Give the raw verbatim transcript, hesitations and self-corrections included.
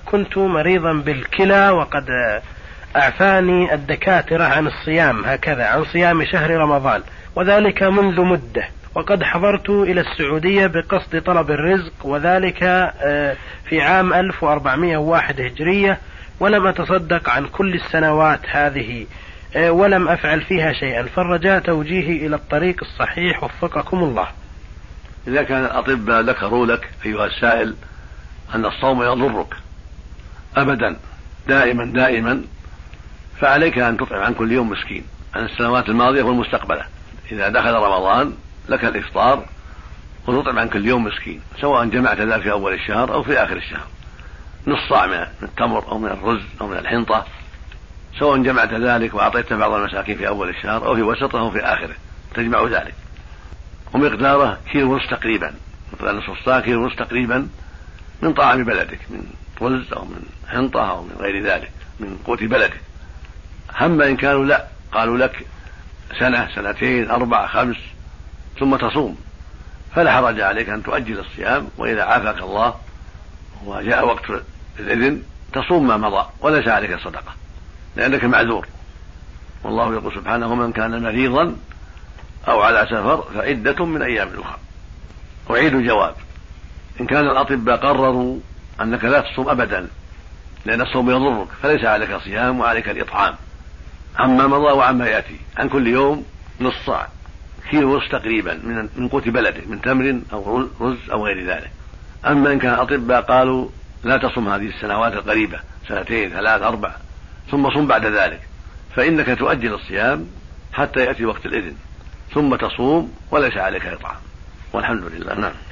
كنت مريضا بالكلى وقد أعفاني الدكاترة عن الصيام هكذا عن صيام شهر رمضان، وذلك منذ مدة، وقد حضرت إلى السعودية بقصد طلب الرزق، وذلك في عام ألف وأربعمائة وواحد هجرية، ولم أتصدق عن كل السنوات هذه ولم أفعل فيها شيئا، فالرجاء توجيهي إلى الطريق الصحيح وفقكم الله. إذا كان الأطباء ذكروا لك أيها السائل أن الصوم يضرك أبدا دائما دائما، فعليك أن تطعم عن كل يوم مسكين عن السنوات الماضية والمستقبلة. إذا دخل رمضان لك الإفطار وتطعم عن كل يوم مسكين، سواء جمعت ذلك في أول الشهر أو في آخر الشهر، نص صاع من التمر أو من الرز أو من الحنطة، سواء جمعت ذلك وأعطيت بعض المساكين في أول الشهر أو في وسطه أو في آخره، تجمع ذلك، ومقداره كيلو ونص تقريبا، مثلا نصف صاع كيلو ونص تقريبا من طعام بلدك، من رز أو من حنطة أو من غير ذلك من قوت بلدك. أما إن كانوا لا قالوا لك سنة سنتين أربعة خمس ثم تصوم، فلا حرج عليك أن تؤجل الصيام، وإذا عافاك الله وجاء وقت الإذن تصوم ما مضى وليس عليك صدقة لأنك معذور. والله يقول سبحانه: ومن كان مريضا أو على سفر فعدة من أيام أخرى. أعيد الجواب: إن كان الأطباء قرروا أنك لا تصوم أبدا لأن الصوم يضرك، فليس عليك صيام وعليك الإطعام عما مضى وعما يأتي عن كل يوم نص صاع كيلو ونص تقريبا من قوت بلدك من تمر أو رز أو غير ذلك. أما إن كان الأطباء قالوا لا تصوم هذه السنوات القريبة سنتين ثلاث أربع ثم صوم بعد ذلك، فإنك تؤجل الصيام حتى يأتي وقت الإذن ثم تصوم وليس عليك إطعام، والحمد لله. نعم.